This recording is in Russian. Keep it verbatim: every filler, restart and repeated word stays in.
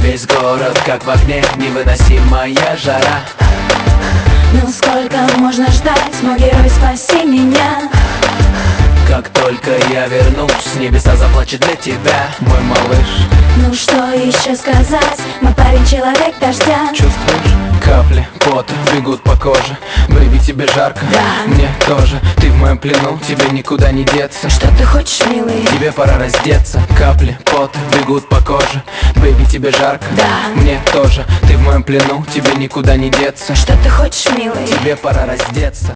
Весь город как в огне, невыносимая жара. Ну сколько можно ждать, мой герой, спаси меня. Как только я вернусь, небеса заплачут для тебя, мой малыш. Ну что еще сказать, мой парень человек дождя. Чувствуешь? Капли пота бегут по коже. Бэйби, тебе жарко? Да. Мне тоже. Ты в моем плену, тебе никуда не деться. Что ты хочешь, милый? Тебе пора раздеться. Капли пота бегут по коже. Бэйби, тебе жарко? Да. Мне тоже. Ты в моем плену, тебе никуда не деться. Что ты хочешь, милый? Тебе пора раздеться.